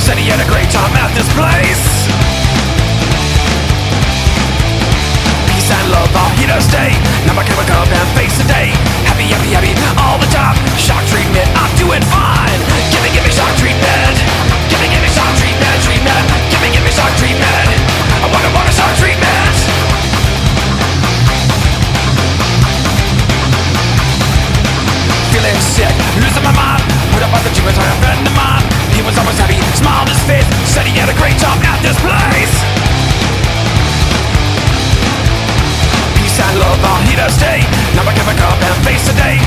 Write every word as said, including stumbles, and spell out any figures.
said he had a great time at this place. Peace and love are here to stay. Now I can wake up and face the day. Happy, happy, happy all the time. Shock treatment, I'm doing fine. Give me, give me shock treatment. Give me, give me shock treatment, treatment. Give me, give me shock treatment. I wanna, wanna shock treatment. Feeling sick, losing my mind. Put up on the gym with a friend of mine. He was always happy, smiled his face. Said he had a great time at this place. Peace and love are here to stay. Now I can wake up and face the day.